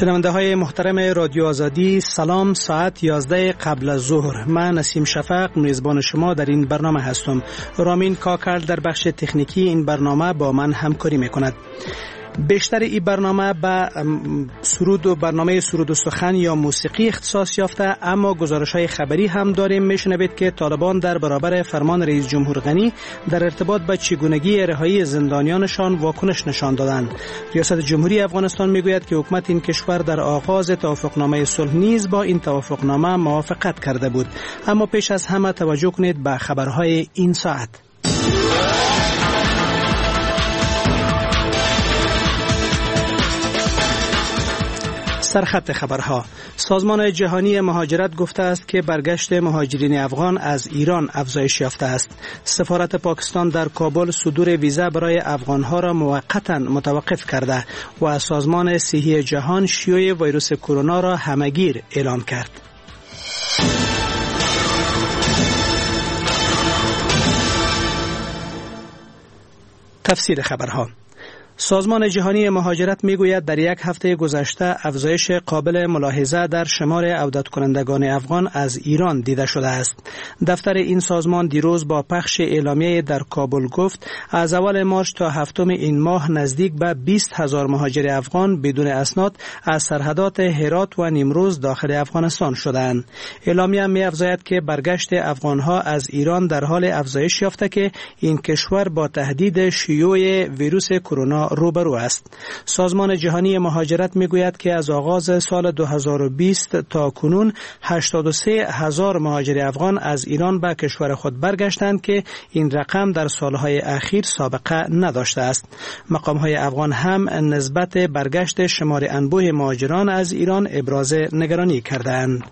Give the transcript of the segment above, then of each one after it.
شنونده های محترم رادیو آزادی، سلام. ساعت 11 قبل از ظهر. من نسیم شفق میزبان شما در این برنامه هستم. رامین کاکر در بخش تکنیکی این برنامه با من همکاری میکند. بیشتر این برنامه به برنامه سرود و سخن یا موسیقی اختصاص یافته، اما گزارش های خبری هم داریم. میشنوید که طالبان در برابر فرمان رئیس جمهور غنی در ارتباط با چگونگی رهایی زندانیانشان واکنش نشان دادند. ریاست جمهوری افغانستان میگوید که حکومت این کشور در آغاز توافقنامه صلح نیز با این توافقنامه موافقت کرده بود. اما پیش از همه توجه کنید به خبرهای این ساعت. سرخط خبرها. سازمان جهانی مهاجرت گفته است که برگشت مهاجرین افغان از ایران افزایش یافته است. سفارت پاکستان در کابل صدور ویزا برای افغانها را موقتا متوقف کرده و سازمان صحی جهان شیوع ویروس کرونا را همهگیر اعلام کرد. تفسیر خبرها. سازمان جهانی مهاجرت میگوید در یک هفته گذشته افزایش قابل ملاحظه در شمار عودت کنندگان افغان از ایران دیده شده است. دفتر این سازمان دیروز با پخش اعلامیه در کابل گفت از اول مارس تا هفتم این ماه نزدیک به 20,000 مهاجر افغان بدون اسناد از سرحدات هرات و نیمروز داخل افغانستان شدند. اعلامیه می‌افزاید که برگشت افغانها از ایران در حال افزایش یافته که این کشور با تهدید شیوع ویروس کرونا روبرو است. سازمان جهانی مهاجرت میگوید که از آغاز سال 2020 تا کنون 83,000 مهاجر افغان از ایران به کشور خود برگشتند که این رقم در سالهای اخیر سابقه نداشته است. مقام‌های افغان هم نسبت برگشت شمار انبوه مهاجران از ایران ابراز نگرانی کردند.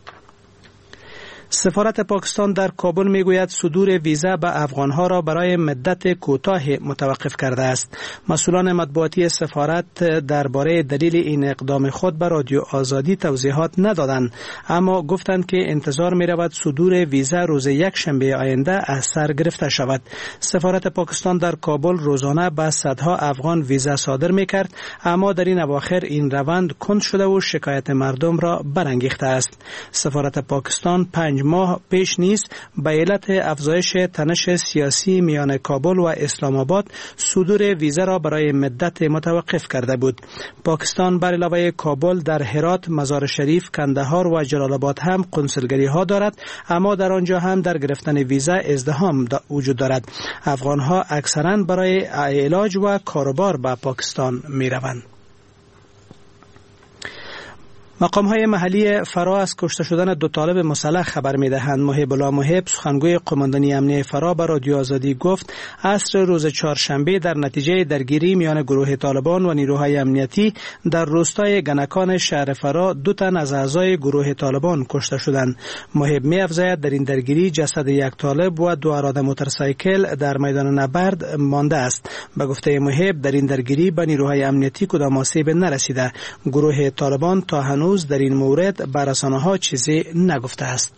سفارت پاکستان در کابل میگوید صدور ویزا به افغانها را برای مدت کوتاه متوقف کرده است. مسئولان مطبوعاتی سفارت درباره دلیل این اقدام خود به رادیو آزادی توضیحات ندادند، اما گفتند که انتظار می رود صدور ویزا روز یک شنبه آینده از سر گرفته شود. سفارت پاکستان در کابل روزانه به صدها افغان ویزا صادر می کرد، اما در این اواخر این روند کند شده و شکایت مردم را برانگیخته است. سفارت پاکستان 5 ماه پیش نیز به علت افزایش تنش سیاسی میان کابل و اسلام آباد صدور ویزا را برای مدت متوقف کرده بود. پاکستان بر علاوه کابل در هرات، مزار شریف، کندهار و جلال آباد هم قنصلگری ها دارد، اما در آنجا هم در گرفتن ویزا ازدحام وجود دارد. افغان ها اکثرا برای علاج و کاروبار به پاکستان می روند. مقام‌های محلی فرا از کشته شدن 2 طالب مسلح خبر می‌دهند. محب الله محب، سخنگوی قماندانی امنیه فرا، به رادیو آزادی گفت عصر روز چهارشنبه در نتیجه درگیری میان گروه طالبان و نیروهای امنیتی در روستای گنکان شهر فرا 2 تن از اعضای گروه طالبان کشته شدند. محب می‌افزاید در این درگیری جسد یک طالب و 2 اراده موتورسایکل در میدان نبرد مانده است. به گفته محب در این درگیری به نیروهای امنیتی کدام آسیب نرسیده. گروه طالبان تا هنوز در این مورد به رسانه‌ها چیزی نگفته است.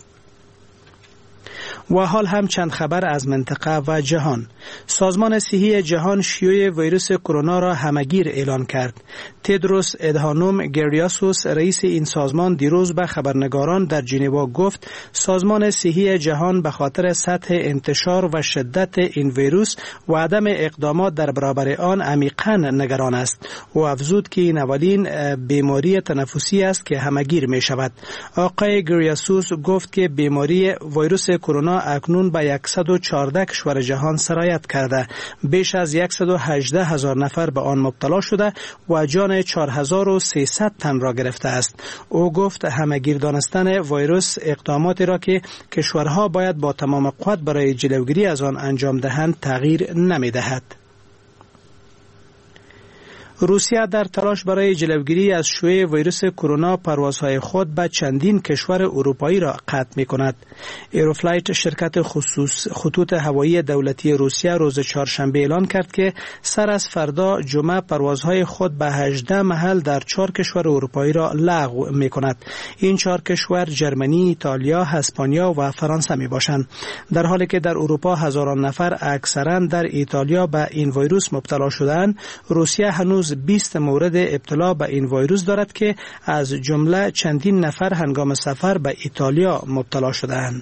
و حال هم چند خبر از منطقه و جهان. سازمان صحی جهان شیوع ویروس کرونا را همهگیر اعلان کرد. تدروس ادهانوم گبریاسوس، رئیس این سازمان، دیروز به خبرنگاران در ژنو گفت سازمان صحی جهان به خاطر سطح انتشار و شدت این ویروس و عدم اقدامات در برابر آن عمیقاً نگران است. او افزود که این اولین بیماری تنفسی است که همهگیر می شود. آقای گبریاسوس گفت که بیماری ویروس کرونا اکنون به 114 کشور جهان سرایت کرده. بیش از 118,000 نفر به آن مبتلا شده و جان 4,300 تن را گرفته است. او گفت همهگیر دانستن ویروس اقداماتی را که کشورها باید با تمام قوت برای جلوگیری از آن انجام دهند تغییر نمی دهد. روسیه در تلاش برای جلوگیری از شیوع ویروس کرونا پروازهای خود به چندین کشور اروپایی را قطع می‌کند. ایروفلایت، شرکت خطوط هوایی دولتی روسیه، روز چهارشنبه اعلان کرد که سر از فردا جمعه پروازهای خود به 18 محل در 4 کشور اروپایی را لغو می‌کند. این 4 کشور ژرمنی، ایتالیا، اسپانیا و فرانسه می‌باشند. در حالی که در اروپا هزاران نفر اکثرا در ایتالیا به این ویروس مبتلا شدند، روسیه هنوز روز 20 مورد ابتلا به این ویروس دارد که از جمله چندین نفر هنگام سفر به ایتالیا مبتلا شده‌اند.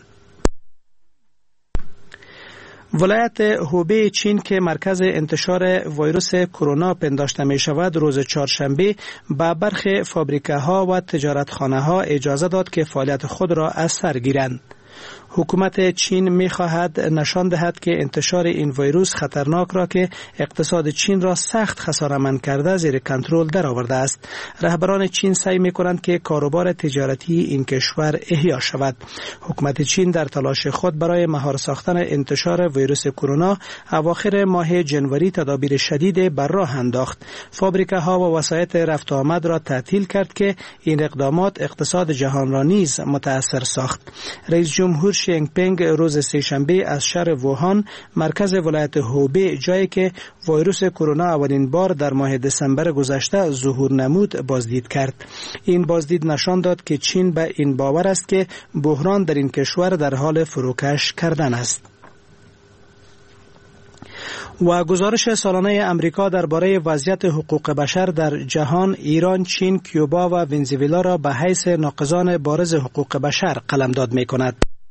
ولایت هوبی چین که مرکز انتشار ویروس کرونا پنداشته می شود روز چهارشنبه به برخی فابریکه ها و تجارتخانه ها اجازه داد که فعالیت خود را از سر گیرند. حکومت چین می خواهد نشان دهد که انتشار این ویروس خطرناک را که اقتصاد چین را سخت خساره‌مند کرده زیر کنترل درآورده است. رهبران چین سعی می کنند که کاروبار تجارتی این کشور احیا شود. حکومت چین در تلاش خود برای مهار ساختن انتشار ویروس کرونا اواخر ماه جنوری تدابیر شدید بر راه انداخت. فابریکه ها و وسایط رفت و آمد را تعطیل کرد که این اقدامات اقتصاد جهان را نیز متاثر ساخت. رئیس جمهور شی جین پینگ روز سه‌شنبه از شهر ووهان مرکز ولایت هوبی جایی که ویروس کرونا اولین بار در ماه دسامبر گذشته ظهور نمود بازدید کرد. این بازدید نشان داد که چین به این باور است که بحران در این کشور در حال فروکش کردن است. و گزارش سالانه امریکا درباره وضعیت حقوق بشر در جهان ایران، چین، کیوبا و ونزوئلا را به حیث ناقضان بارز حقوق بشر قلمداد می‌کند.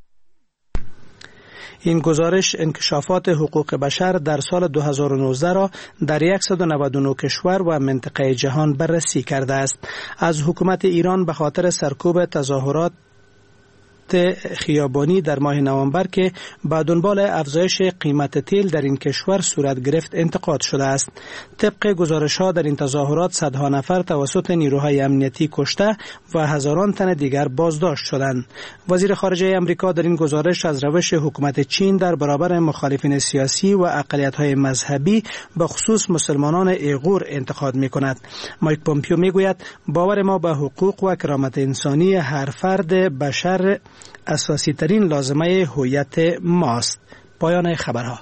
این گزارش انکشافات حقوق بشر در سال 2019 را در 199 کشور و منطقه جهان بررسی کرده است. از حکومت ایران به خاطر سرکوب تظاهرات خیابانی در ماه نوامبر که با دنبال افزایش قیمت تیل در این کشور صورت گرفت انتقاد شده است. طبق گزارش‌ها در این تظاهرات صدها نفر توسط نیروهای امنیتی کشته و هزاران تن دیگر بازداشت شدند. وزیر خارجه آمریکا در این گزارش از روش حکومت چین در برابر مخالفین سیاسی و اقلیت‌های مذهبی به خصوص مسلمانان ایغور انتقاد می‌کند. مایک پومپیو می‌گوید باور ما به حقوق و کرامت انسانی هر فرد بشر اساسی ترین لازمه هویت ماست. پایان خبرها.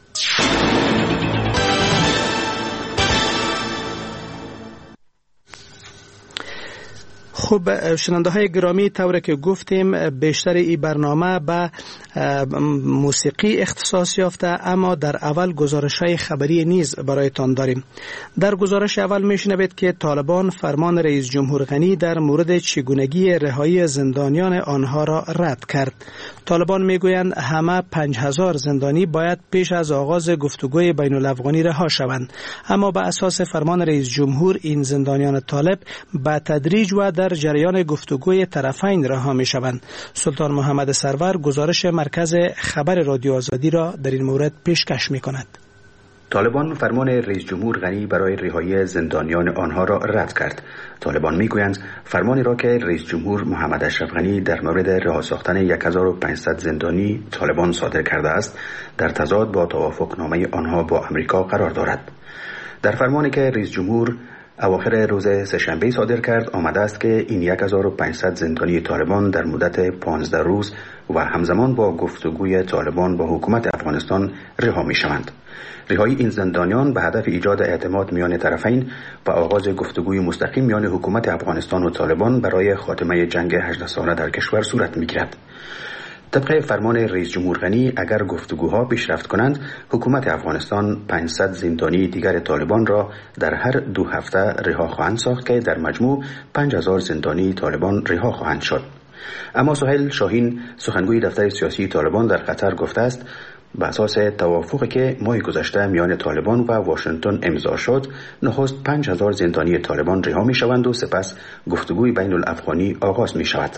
خب شنونده های گرامی، طوری که گفتیم بیشتر این برنامه به موسیقی اختصاص یافته، اما در اول گزارش های خبری نیز برایتان داریم. در گزارش اول میشنوید که طالبان فرمان رئیس جمهور غنی در مورد چگونگی رهایی زندانیان آنها را رد کرد. طالبان میگویند همه 5000 زندانی باید پیش از آغاز گفتگوی بین الافغانی رها شوند، اما به اساس فرمان رئیس جمهور این زندانیان طالب به تدریج و در جریان گفتگوی طرفین رها می شوند. سلطان محمد سرور گزارش مرکز خبر رادیو آزادی را در این مورد پیشکش می کند. طالبان فرمان رئیس جمهور غنی برای رهایی زندانیان آنها را رد کرد. طالبان میگویند فرمانی را که رئیس جمهور محمد اشرف غنی در مورد رها ساختن 1500 زندانی طالبان صادر کرده است، در تضاد با توافقنامه آنها با امریکا قرار دارد. در فرمانی که رئیس جمهور اواخر روز سه‌شنبه صادر کرد آمده است که این 1500 زندانی طالبان در مدت 15 روز و همزمان با گفتگوی طالبان با حکومت افغانستان رها می شوند. رهایی این زندانیان به هدف ایجاد اعتماد میان طرفین و آغاز گفتگوی مستقیم میان حکومت افغانستان و طالبان برای خاتمه جنگ 18 ساله در کشور صورت می گیرد. طبق فرمان رئیس جمهور غنی اگر گفتگوها پیشرفت کنند، حکومت افغانستان 500 زندانی دیگر طالبان را در هر 2 هفته رها خواهند ساخت که در مجموع 5000 زندانی طالبان رها خواهند شد. اما سهیل شاهین سخنگوی دفتر سیاسی طالبان در قطر گفته است به اساس توافقی که ماه گذشته میان طالبان و واشنگتن امضا شد، نخست 5000 زندانی طالبان رها می شوند و سپس گفتگوی بین الافغانی آغاز می شود.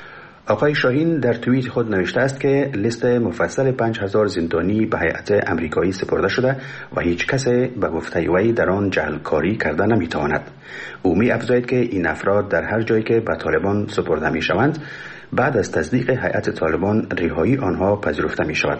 آقای شاهین در توییت خود نوشته است که لیست مفصل 5000 زندانی به هیئت امریکایی سپرده شده و هیچ کس به گفته وی در آن جعلکاری کرده نمیتواند. او می افزاید که این افراد در هر جایی که به طالبان سپرده می شوند بعد از تصدیق هیئت طالبان رهایی آنها پذیرفته می شود.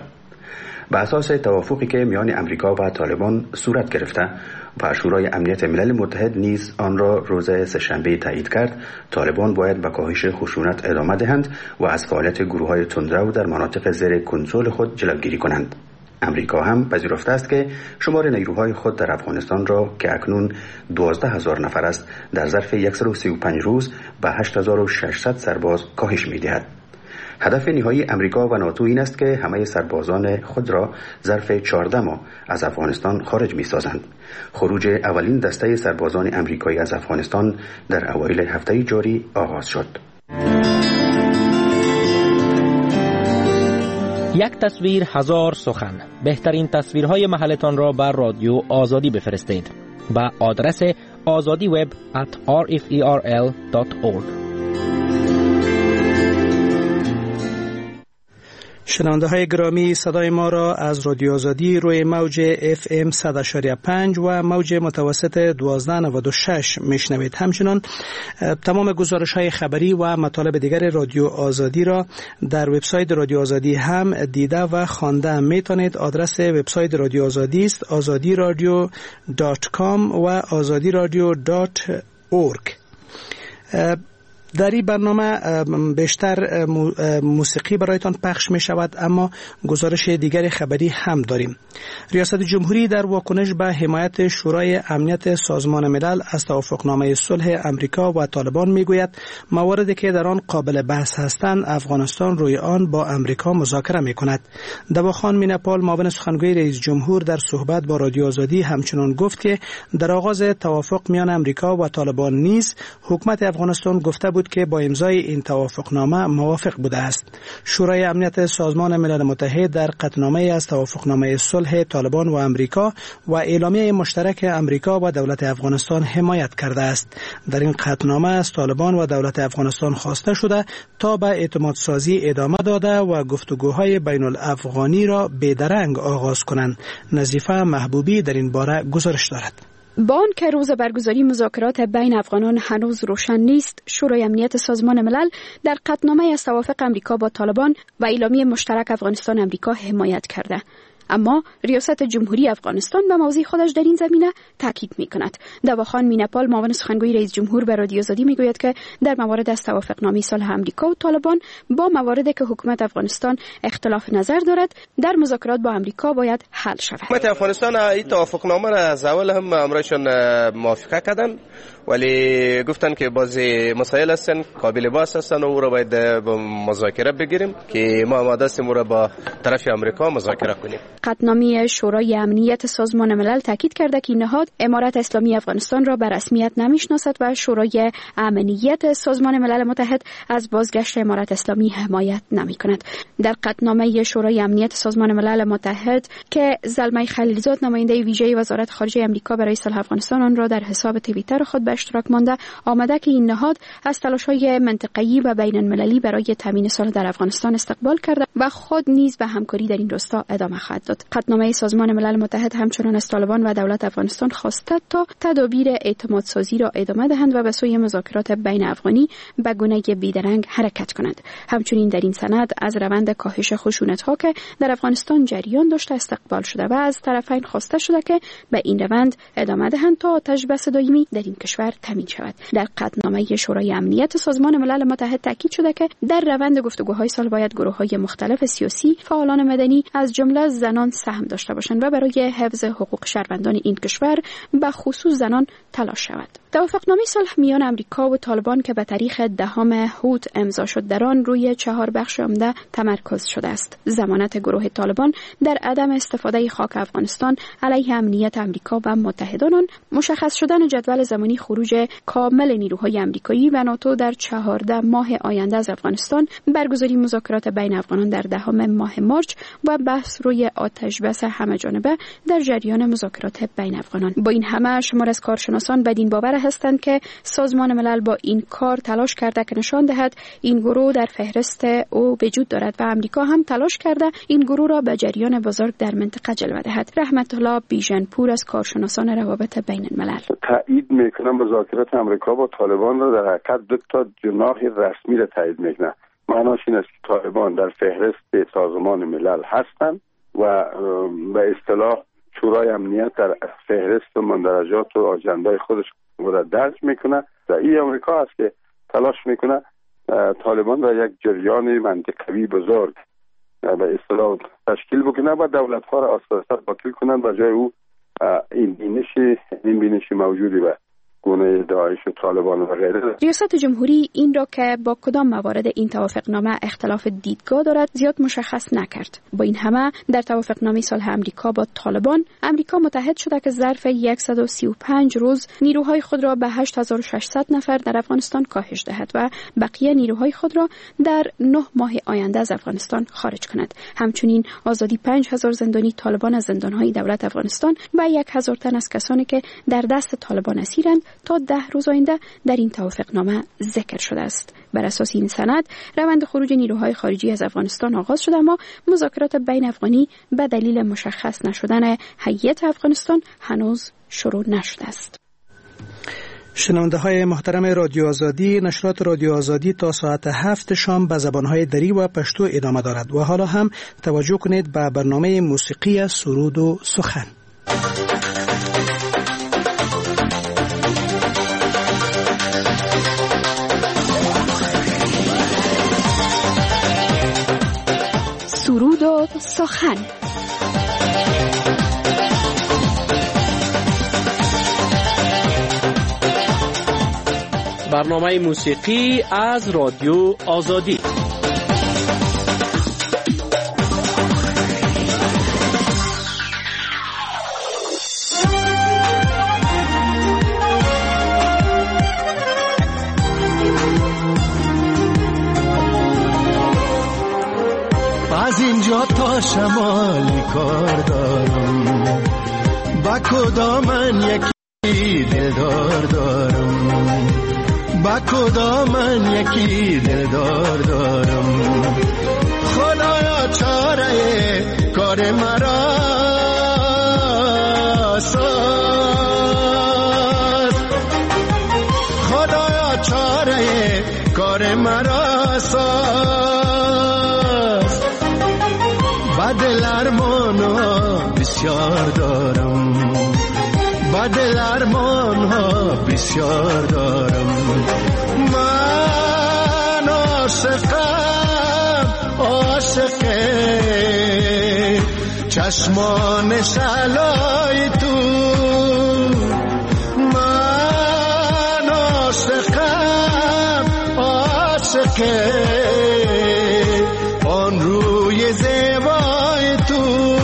به اساس توافقی که میان امریکا و طالبان صورت گرفته و شورای امنیت ملل متحد نیز آن را روز سه‌شنبه تایید کرد، طالبان باید به کاهش خشونت ادامه دهند و از فعالیت گروه‌های تندرو در مناطق زیر کنترل خود جلوگیری کنند. امریکا هم پذیرفته است که شمار نیروهای خود در افغانستان را که اکنون 12000 نفر است در ظرف 135 روز به 8600 سرباز کاهش می‌دهد. هدف نهایی امریکا و ناتو این است که همه سربازان خود را ظرف 14 ماه از افغانستان خارج می‌سازند. خروج اولین دسته سربازان امریکایی از افغانستان در اوایل هفته جاری آغاز شد. یک تصویر هزار سخن. بهترین تصویرهای محلتان را بر رادیو آزادی بفرستید با آدرس azadiweb@rferl.org. شنونده های گرامی، صدای ما را از رادیو آزادی روی موج FM 100.5 و موج متوسط 1296 میشنوید. همچنان تمام گزارش های خبری و مطالب دیگر رادیو آزادی را در وبسایت رادیو آزادی هم دیده و خوانده میتونید. آدرس وبسایت رادیو آزادی است azadiradio.com و azadiradio.org. در این برنامه بیشتر موسیقی برایتان پخش می شود، اما گزارش دیگر خبری هم داریم. ریاست جمهوری در واکنش به حمایت شورای امنیت سازمان ملل از توافقنامه صلح امریکا و طالبان می گوید مواردی که در آن قابل بحث هستند افغانستان روی آن با امریکا مذاکره می کند. دواخان مینپال معاون سخنگوی رئیس جمهور در صحبت با رادیو آزادی همچنان گفت که در آغاز توافق میان امریکا و طالبان نیز حکومت افغانستان گفته بود که با امضای این توافقنامه موافق بوده است. شورای امنیت سازمان ملل متحد در قطعنامه از توافقنامه صلح طالبان و امریکا و اعلامیه مشترک امریکا و دولت افغانستان حمایت کرده است. در این قطعنامه از طالبان و دولت افغانستان خواسته شده تا به اعتماد سازی ادامه داده و گفتگوهای بین الافغانی را بیدرنگ آغاز کنند. نظیفه محبوبی در این باره گزارش دارد. با آنکه روز برگزاری مذاکرات بین افغانان هنوز روشن نیست، شورای امنیت سازمان ملل در قطعنامه از توافق امریکا با طالبان و اعلامیه مشترک افغانستان امریکا حمایت کرده. اما ریاست جمهوری افغانستان به موضع خودش در این زمینه تاکید می‌کند. دواخان مینپال معاون سخنگوی رئیس جمهور به رادیو آزادی میگوید که در موارد از توافقنامه صلح امریکا و طالبان با مواردی که حکومت افغانستان اختلاف نظر دارد در مذاکرات با امریکا باید حل شود. حکومت افغانستان این توافقنامه را از اول هم امرشون موافقه کردن، ولی گفتن که بعضی مسائل هستن قابل بحث هستن و او را باید با مذاکره بگیریم که ما آماده هستیم او را با طرف امریکا مذاکره کنیم. قطعنامه شورای امنیت سازمان ملل تاکید کرده که نهاد امارت اسلامی افغانستان را به رسمیت نمیشناسد و شورای امنیت سازمان ملل متحد از بازگشت امارت اسلامی حمایت نمی‌کند. در قطعنامه شورای امنیت سازمان ملل متحد که زلمه خلیلزاد نماینده ویژه وزارت خارجه امریکا برای صلح افغانستان آن را در حساب توییتر خود به اشتراک مانده، آمده که این نهاد از تلاش‌های منطقه‌ای و بین‌المللی برای تامین صلح در افغانستان استقبال کرده و خود نیز به همکاری در این راستا ادامه خواهد داد. قطعنامه سازمان ملل متحد همچنان از طالبان و دولت افغانستان خواسته تا تدابیر اعتماد سازی را ادامه دهند و به سوی مذاکرات بین افغانی به گونه بیدرنگ حرکت کنند. همچنین در این سند از روند کاهش خشونت‌ها که در افغانستان جریان داشته استقبال شده و از طرفین خواسته شده که به این روند ادامه دهند تا آتش بس دائمی در این کشور تامین شود. در قطعنامه شورای امنیت سازمان ملل متحد تاکید شده که در روند گفتگوهای صلح باید گروه‌های مختلف سیاسی، فعالان مدنی از جمله زنان سهم داشته باشند و برای حفظ حقوق شهروندان این کشور به خصوص زنان تلاش شود. توافقنامه صلح میان امریکا و طالبان که به تاریخ 10 هوت امضا شد در آن روی 4 بخش عمده تمرکز شده است. ضمانت گروه طالبان در عدم استفاده خاک افغانستان علیه امنیت امریکا و متحدان آن، مشخص شدن جدول زمانی خروج کامل نیروهای امریکایی و ناتو در 14 ماه آینده از افغانستان، برگزاری مذاکرات بین افغانان در 10 ماه مارچ و بحث روی آتش بس همه‌جانبه در جریان مذاکرات بین افغانان. با این همه شمار از کارشناسان بدین باور هستند که سازمان ملل با این کار تلاش کرده که نشان دهد این گروه در فهرست او وجود دارد و امریکا هم تلاش کرده این گروه را به جریان بزرگ در منطقه جلوه دهد. رحمت الله بیژنپور از کارشناسان روابط بین الملل تایید میکنه مذاکرات امریکا با طالبان را در حقیقت دو تا جناح رسمی را تایید میکنه. معناش این است که طالبان در فهرست سازمان ملل هستند و به اصطلاح شورای امنیت در فهرست و مندرجات و آجندای خودش را درج میکنه و این امریکا است که تلاش میکنه طالبان را یک جریان منطقوی بزرگ به اصطلاح تشکیل بکنه و دولت‌ها را آستانه باطل کنند و جای او این بینشی موجودی و گونه داعش و طالبان و غیره. ریاست جمهوری این را که با کدام موارد این توافقنامه اختلاف دیدگاه دارد زیاد مشخص نکرد. با این همه در توافقنامه صلح امریکا با طالبان، امریکا متحد شده که ظرف 135 روز نیروهای خود را به 8600 نفر در افغانستان کاهش دهد و بقیه نیروهای خود را در 9 ماه آینده از افغانستان خارج کند. همچنین آزادی 5000 زندانی طالبان از زندانهای دولت افغانستان و 1000 تن از کسانی که در دست طالبان اسیرند تا 10 روز آینده در این توافقنامه ذکر شده است. بر اساس این سند روند خروج نیروهای خارجی از افغانستان آغاز شده، اما مذاکرات بین افغانی به دلیل مشخص نشدن هیئت افغانستان هنوز شروع نشده است. شنونده های محترم رادیو آزادی، نشرات رادیو آزادی تا ساعت 7 شام به زبانهای دری و پشتو ادامه دارد و حالا هم توجه کنید به برنامه موسیقی سرود و سخن. سرود و سخن. برنامه موسیقی از رادیو آزادی. از اینجا تا شمال کار دارم، با کدامن یکی دلدار دارم، با کدامن یکی دلدار دارم. خدایا چاره کار مرا ساز، خدایا چاره کار مرا ساز. با دل ارمان ها بسیار دارم، با دل ارمان ها بسیار دارم. من عاشقم، عاشق چشمان شعلای تو. من عاشقم، عاشق آن روی زیبای تو.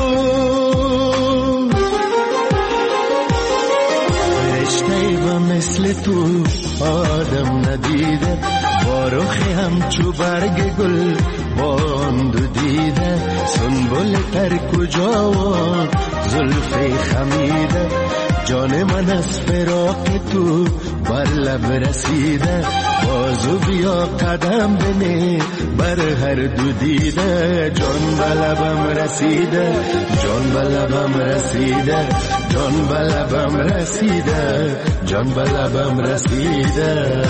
رشته و مثل تو آدم ندیده، با رخی همچو برگ گل باند دیده. سنبل تر کجا و زلف خمیده، جان من از فراق تو بر لب رسیده. بازو بیا قدم بنه بر هر دو دیده. جان به لبم رسیده، جان به لبم رسیده، جان به لبم رسیده، جان به لبم رسیده.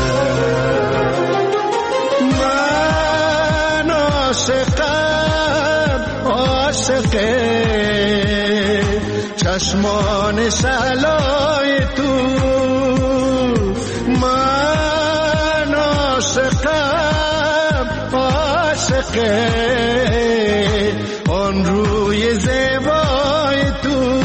من عاشقم، عاشق چشمان شعلای تو. من عاشقم، عاشق آن روی زیبای تو.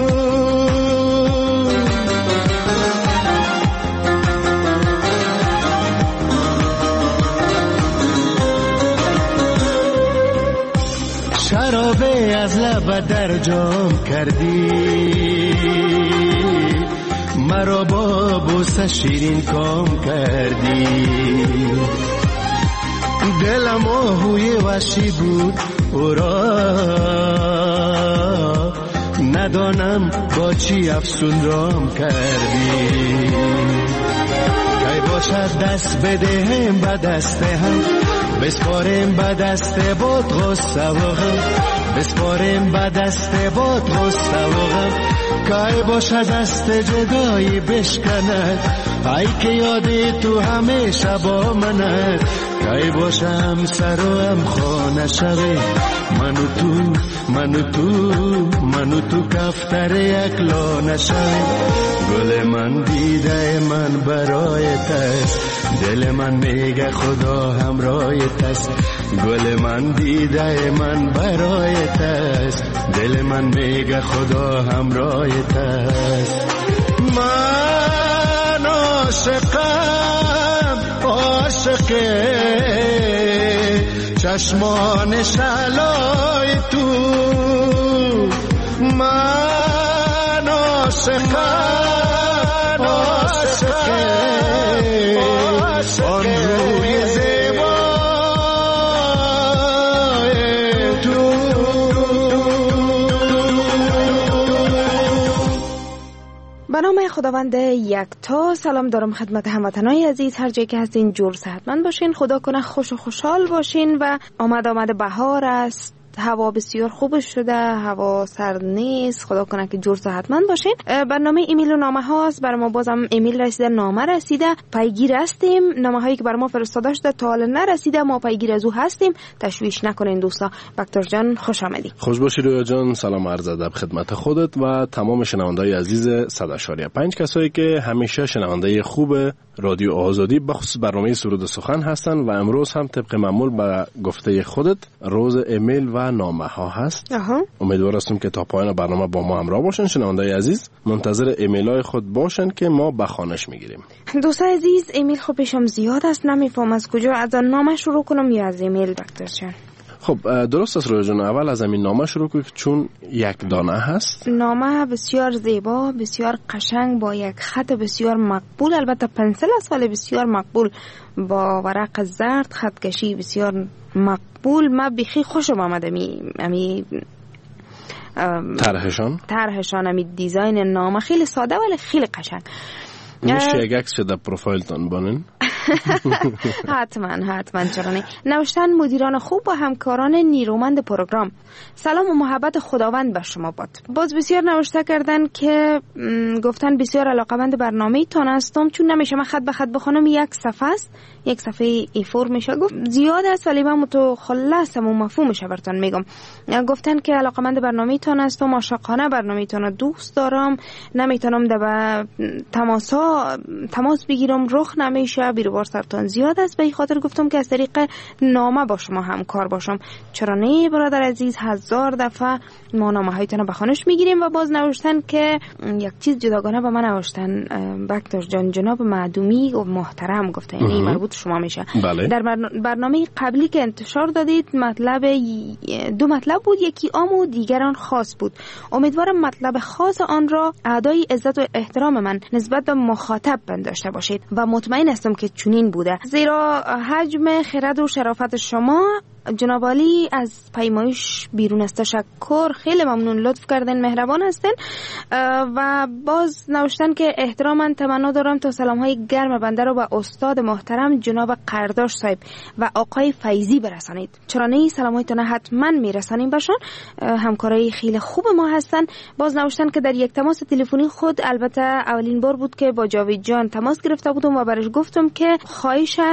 شرابه از لب در جام کردی، مرا با بوسه شیرین کام کردی. دلم آهوی وحشی بود او را، ندانم با چی افسون رام کردی. کی باشد دست بدهم به دست هم، بسپاریم به دست باد غصه و غم، بسپاریم به دست باد غصه و غم. کی باشه دست جدایی بشکند، ای که یادی تو همیشه با منت. کی باشه هم سر و هم خانه شوی، من و تو، من و تو، من و تو کفتر یک لانه شوی. گل من دیده من برایت است، دل من میگه خدا همراهت است. گل من دیده من برایت است، دل من میگه خدا همراهت است. من عاشق چشمان شعلای تو، من عاشقم آن روی زیبای تو. به نام خداوند یکتا. سلام دارم خدمت هموطنای عزیز، هر جایی که هستین جور صحتمند باشین، خدا کنه خوش و خوشحال باشین و آمد بهار است، هوا بسیار خوب شده، هوا سرد نیست، خدا کنه که جور صحتمند باشین. برنامه ایمیل و نامه هاست، برای ما بازم ایمیل رسیده، نامه رسیده، پیگیر هستیم. نامه هایی که برای ما فرستاده شده تا حالا نرسیده، ما پیگیر از او هستیم، تشویش نکنین دوستا. بکتر جان خوش آمدی. خوش باشی رویا جان. سلام عرض ادب خدمت خودت و تمام شنوندای عزیز 100.5 کسایی که همیشه شنونده خوب رادیو آزادی بخصوص برنامه سرود سخن هستن و امروز هم طبق معمول به گفته خودت روز ایمیل و نامه ها هست. امیدوار هستم که تا پایان برنامه با ما همراه باشن. شنوندای عزیز منتظر ایمیل های خود باشن که ما به خوانش میگیریم. دوستای عزیز ایمیل خب پیشم زیاد است، نمیفهم از کجا از نامه شروع کنم یا از ایمیل بکتر جان. خب درست است رویا جان، اول از این نامه شروع کنیم چون یک دانه هست. نامه بسیار زیبا، بسیار قشنگ، با یک خط بسیار مقبول، البته پنسل است ولی بسیار مقبول، با ورق زرد، خطکشی بسیار مقبول. من بخی خوشم آمد امی طرحشان امی دیزاین نامه خیلی ساده ولی خیلی قشنگ. میشه یک عکس در پروفایلتان بانین؟ حتما چرا نه. نوشتن مدیران خوب و همکاران نیرومند پروگرام، سلام و محبت خداوند بر شما باد. باز بسیار نوشته کردن که گفتن بسیار علاقمند برنامه تان هستم، چون نمیشه من خط به خط بخونم، یک صفحه است، یک صفحه A4 میشه گفت، زیاد است ولی من متخلصم و مفهومش براتون میگم. گفتن که علاقمند برنامه تان هستم، عاشقانه برنامه تان دوست دارم، نمیتونم در تماس بگیرم، رخ نمیشه، بیروار سرطان زیاد است، به این خاطر گفتم که از طریق نامه با شما همکار باشم. چرا نه برادر عزیز، 1000 دفعه ما نامه هایتون به خوانش میگیریم. و باز نوشتن که یک چیز جداگانه به من نوشتن، بکتر جان، جناب معدومی و محترم گفته، یعنی مربوط شما میشه. بله. در برنامه قبلی که انتشار دادید دو مطلب بود، یکی عام و دیگران خاص بود. امیدوارم مطلب خاص آن را اعدای عزت و احترام من نسبت به مخاطب پنداشته باشید و مطمئن هستم که چنین بوده، زیرا حجم خرد و شرافت شما جناب علی از پیمایش بیرون است. تشکر، خیلی ممنون، لطف کردن، مهربان هستن. و باز نوشتن که احتراما تمنا دارم تا سلام های گرم بنده رو به استاد محترم جناب قرداش صاحب و آقای فیضی برسانید. چرا نه، سلام هایتون حتما میرسانیم باشن، همکارای خیلی خوب ما هستن. باز نوشتن که در یک تماس تلفنی خود، البته اولین بار بود که با جاوید جان تماس گرفته بودم و برش گفتم که خواهشاً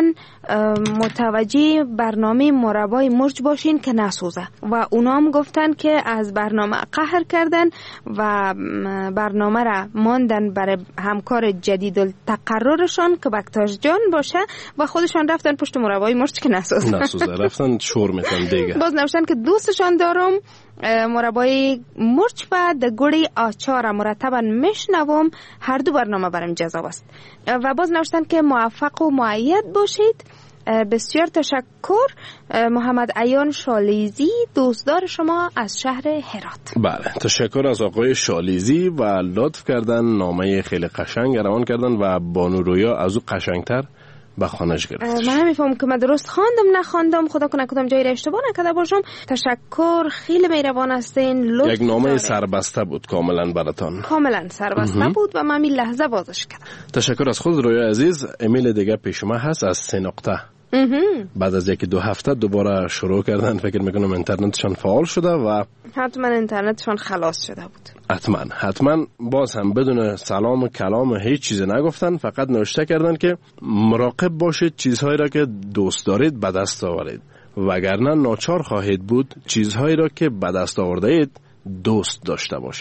متوجه برنامه مربای مرچ باشین که نسوزه، و اونا هم گفتن که از برنامه قهر کردن و برنامه را ماندن برای همکار جدید التقررشان که بکتاش جان باشه و خودشان رفتن پشت مربای مرچ که نسوزه رفتن شور میتن دیگه. باز نوشتن که دوستشان دارم، مربای مرچ و دگوری آچار مرتبا میشنوم، هر دو برنامه برام جذاب است. و باز نوشتن که موفق و مؤید باشید. بسیار تشکر، محمد عیان شالیزی، دوستدار شما از شهر هرات. بله، تشکر از آقای شالیزی و لطف کردن نامه خیلی قشنگ روان کردن و بانو رویا از او قشنگتر به خوانش گرفت. من نمیفهم که من درست خواندم نخواندم، خدا کنه کدام جایی را اشتباه نکرده باشم. تشکر، خیلی مهربان هستین، لطف. یک نامه سربسته بود کاملا براتان، کاملا سربسته بود و من این لحظه بازش کردم. تشکر از خود رویا عزیز. ایمیل دیگه پیش ما هست از 3 نقطه. بعد از 1-2 هفته دوباره شروع کردن، فکر میکنم اینترنتشان فعال شده و حتما اینترنتشان خلاص شده بود. حتما باز هم بدون سلام و کلام هیچ چیز نگفتن، فقط نوشته کردن که مراقب باشید چیزهایی را که دوست دارید به دست آورید، وگرنه ناچار خواهید بود چیزهایی را که به دست آورده اید دوست داشته باشید.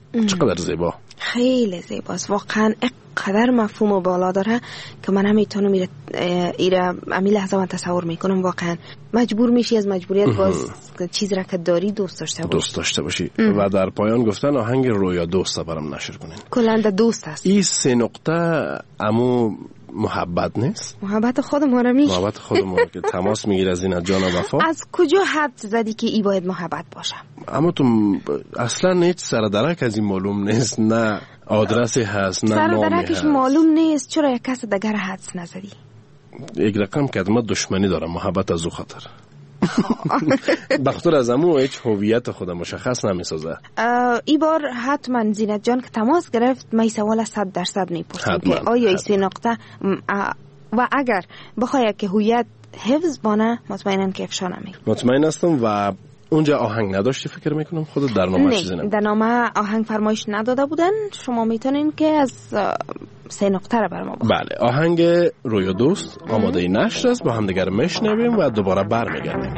چقدر زیبا، خیلی زیباست واقعا، قدر مفهوم و بالا داره که من نمیتونم ایره امی لحظه من تصور میکنم. واقعا مجبور میشی از مجبوریت باز چیز را که داری دوست داشته باشی. و در پایان گفتن آهنگ رویا دوست برام نشر کنین. کلنده دوست است. این 3 نقطه امو محبت نیست؟ محبت خود ما را میگی؟ محبت خود ما که تماس میگیر از این جان و وفا. از کجا حد زدی که ای باید محبت باشه؟ اما تو اصلا هیچ سردرک از این معلوم نیست، نه آدرسی هست نه نامی هست. سردرکش معلوم نیست، چرا یک کس دیگر حدس نزدی؟ یک رقم که ما دشمنی دارم، محبت از او خاطر بخاطر از امو هیچ هویت خود مشخص نمیسازه. ای بار حتما زینت جان که تماس گرفت می سوال 100% میپرسم که آیا این 3 نقطه و اگر بخوای که هویت حفظ بانه مطمئنم که افشا نمی. مطمئن هستم. و اونجا آهنگ نداشتی فکر میکنم خودت در نامه چیزی نبود؟ در نامه آهنگ فرمایش نداده بودن. شما میتونین که از 3 نقطه را بر ما بخونید. بله، آهنگ رویا دوست آماده نشر است، با هم دیگر میشنویم و دوباره برمیگردیم.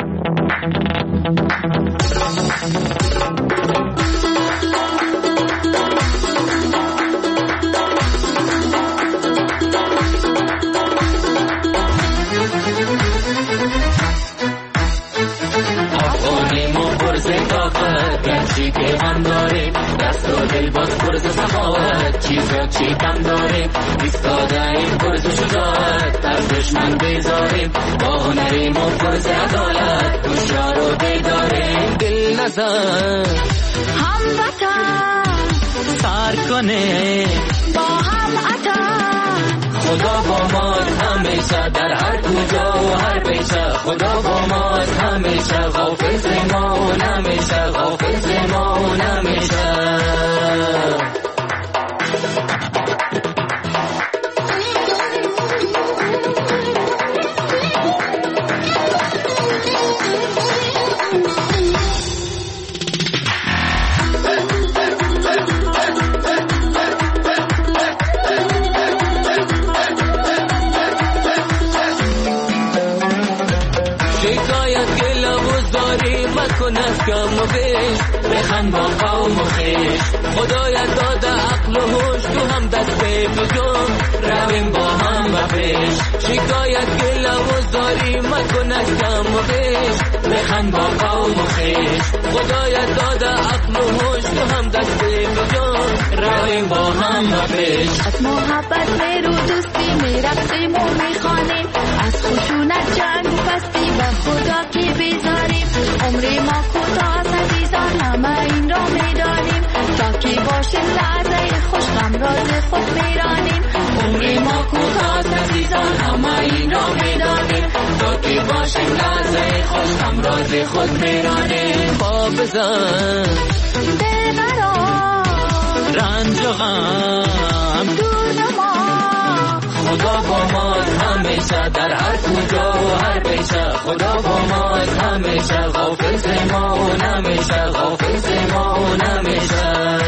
گنجی که من داره دست و دل باز پرز سخاوت، چیزا چی کم داره ایستاده این پرز شجاعت، از دشمن بیزاریم با هنریم و پرز عدالت، دوشار و بیداریم دل نزن هموطن سر کنه با هم عطا، خدا با ما همیشه در هر کجا و هر پیشه، خدا با ما همیشه غافل ما نمیشه، غافل ما نمیشه. کم و بیش بخند با قوم و خیش، خدایت داده عقل و هوش، تو هم دست تو جون رویم با هم و پیش، شکایت گله و زاری مکن از کم و بیش بخند با قوم و خیش، خدایت داده عقل و هوش، تو هم دست تو جون رویم با هم و پیش. از محبت میرو دوستی میرقصیم و میخوانیم، از خشونت جنگ و پستی به خدا که بیزاریم، عمری ما کوتاه عزیزان همه این را میدانیم، تا که باشیم لحظه خوش غم راز خود میرانیم، عمری ما کوتاه عزیزان همه این را میدانیم، تا که باشیم لحظه خوش غم راز خود میرانیم. پا بزن ببران رنج و غم دور نما، خدا با ما همیشه در هر کجا و هر پیشه، خدا با ما همیشه غافل ما نمیشه، غافل ما نمیشه.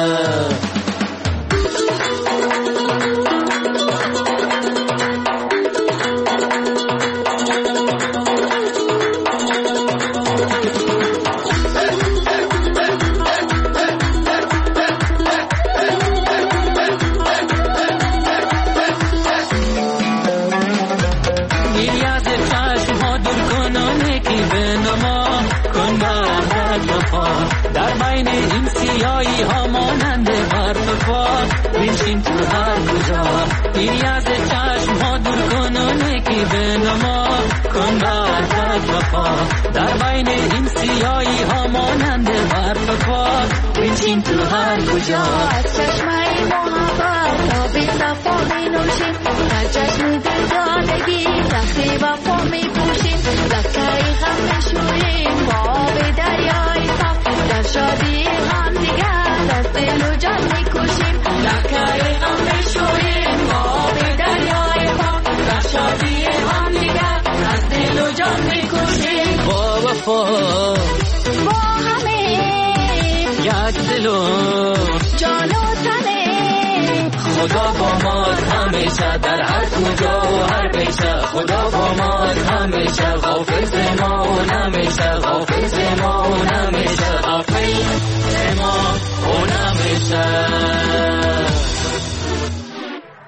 در بین این سیایی ها مانند برف پاک بنشین تو هر کجا، پیاز چشم ها دور کن و نیکی بنما کن برکت و پاک، در بین این سیایی ها مانند برف پاک بنشین تو هر کجا. از چشمه محبت تا بی صفا می نوشیم، از چشم دلدادگی رختی وفا می پوشیم، لکه غم می شوریم با آب دریای صاف، در شادی هم دیگر از دل و جان می کشیم، لکه غم می شوریم با آب دریای صاف، در شادی هم دیگر از دل و جان می کشیم. با وفا با همه یک دل و جان و تنه، خدا با ما همیشه در هر کجا و هر پیشه، خدا با ما همیشه غافل ما نمیشه، غافل ما نمیشه، غافل ما نمیشه.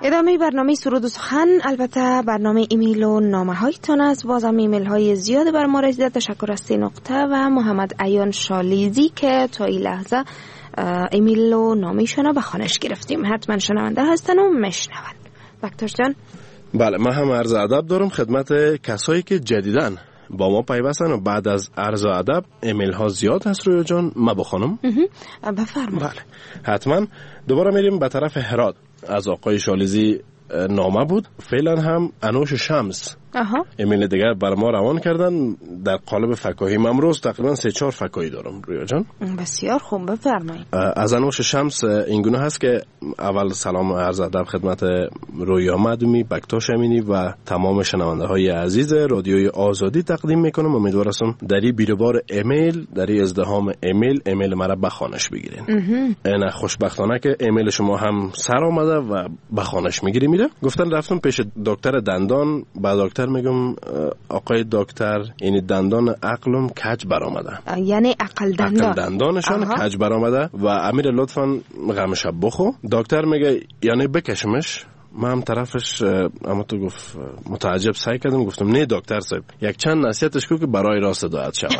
ادامه برنامه سرود و سخن البته برنامه ایمیل و نامه هایتان است. بازم ایمیل های زیاد بر ما رسیده. تشکر از 3 نقطه و محمد عیان شالیزی که تا این لحظه ایمیل و نامه‌شون به خوانش گرفتیم. حتما شنونده هستن و میشنون. بکتاش جان. بله، من هم عرض ادب دارم خدمت کسایی که جدیداً با ما پیوستن و بعد از عرض ادب ایمیل ها زیاد هست رویا جان، ما بخونم. بفرمایید. بله، حتما دوباره میریم به طرف هرات. از آقای شالیزی نامه بود. فعلا هم انوش شمس ایمیل دیگر بر ما روان کردن در قالب فکاهی. من امروز تقریبا 3-4 فکاهی دارم رویا جان. بسیار خوب، بفرمایید. از انوش شمس این گونه هست که اول سلام و عرض ادب خدمت رویا مدومی، بکتاش امینی و تمام شنونده های عزیز رادیوی آزادی تقدیم میکنم. امیدوارم در این بیروبار ایمیل، در این ازدحام ایمیل مرا بخوانش بگیرین. این خوشبختانه که ایمیل شما هم سر آمده و بخوانش میگیری. میره گفتن رفتم پیش دکتر دندان، با دکتر میگم آقای دکتر این دندان عقلم کج برآمده. یعنی عقل دندانشان کج برآمده و امیر لطفاً غمش بخو. دکتر میگه یعنی بکشمش. من هم طرفش اما تو گفت متعجب سعی کردم، گفتم نه دکتر صاحب، یک چند نصیحتش کو که برای راست هدایت شود.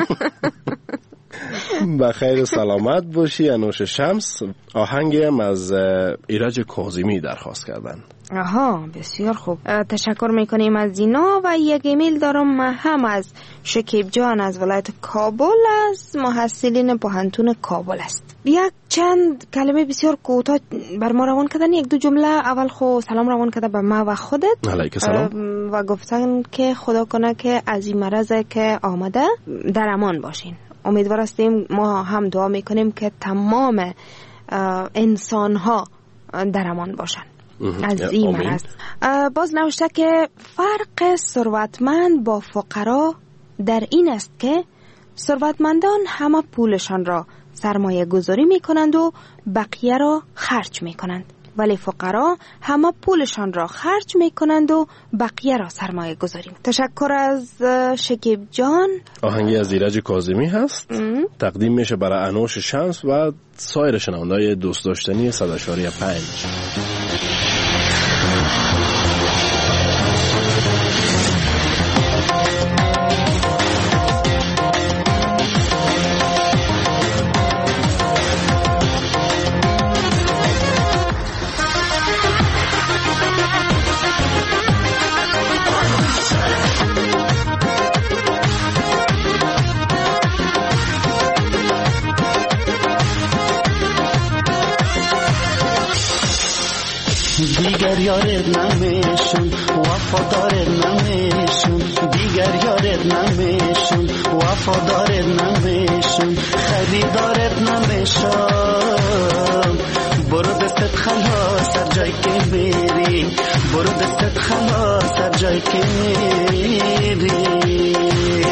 بخیر سلامت باشی انوش شمس. آهنگی هم از ایرج کاظمی درخواست کردن. بسیار خوب، تشکر میکنیم از اینا. و یک ایمیل دارم هم از شکیب جان از ولایت کابل، از محصلین پوهنتون کابل است. یک چند کلمه بسیار کوتاه بر ما روان کردن. 1-2 جمله. اول خو سلام روان کرده به ما و خودت. علیک سلام. و گفتن که خدا کنه که از این مرض که آمده در امان باشین. امیدوار هستیم، ما هم دعا میکنیم که تمام انسان ها در امان باشن از این مرض. باز نوشته که فرق ثروتمند با فقرا در این است که ثروتمندان همه پولشان را سرمایه گذاری میکنند و بقیه را خرج میکنند، ولی فقرا همه پولشان را خرج میکنند و بقیه را سرمایه گذاری. تشکر از شکیب جان. آهنگی از ایرج کاظمی هست. تقدیم میشه برای انوش شمس و سایر شنونده‌های دوست داشتنی 100.5. دیگر یارت نمیشم، وفادارت نمیشم. دیگر یارت نمیشم، وفادارت نمیشم. خریدارت نمیشم. برو دستت خلاص هر جای که میری، برو دستت خلاص هر جای که میری.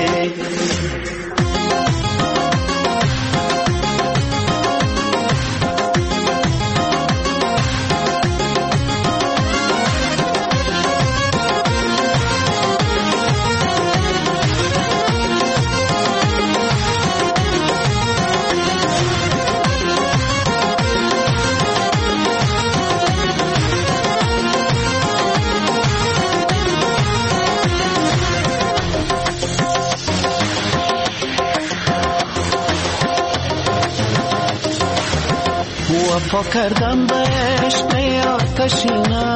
وفا کردم به عشق آتشینه،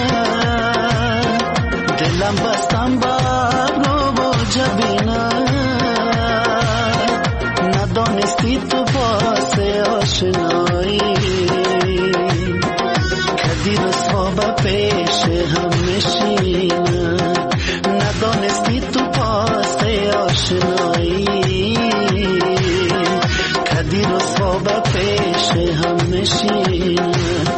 دلم بستم به ابرو و جبینه. ندانستی تو واسه آشنایی کدی رسوا به پیش هم نشینه. ندانستی تو واسه آشنایی کدی رسوا به پیش هم نشینه.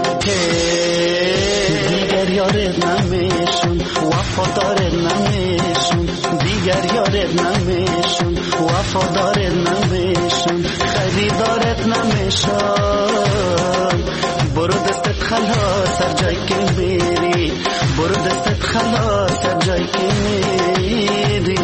دیگر یارت نمیشم، وفادارت نمیشم. دیگر یارت نمیشم، وفادارت نمیشم. خریدارت نمیشم. برو دستت خلاص هر جای که میری، برو دستت خلاص هر جای که میری.